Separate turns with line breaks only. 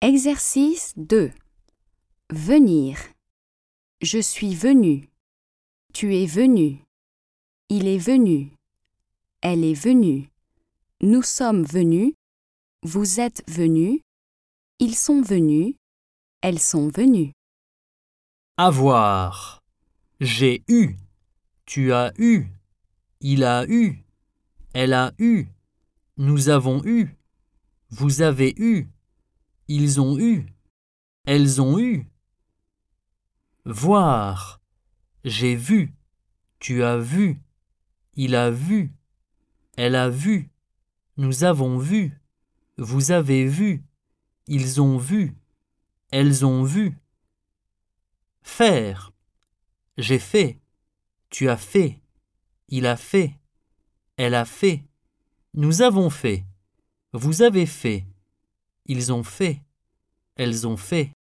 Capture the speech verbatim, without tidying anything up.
Exercice deux. Venir. Je suis venu. Tu es venu. Il est venu. Elle est venue. Nous sommes venus. Vous êtes venus. Ils sont venus. Elles sont venues.
Avoir. J'ai eu. Tu as eu. Il a eu. Elle a eu. Nous avons eu. Vous avez eu. Ils ont eu. Elles ont eu. Voir. J'ai vu. Tu as vu. Il a vu. Elle a vu. Nous avons vu. Vous avez vu. Ils ont vu. Elles ont vu. Faire. J'ai fait. Tu as fait. Il a fait. Elle a fait. Nous avons fait. Vous avez fait. Ils ont fait. Elles ont fait.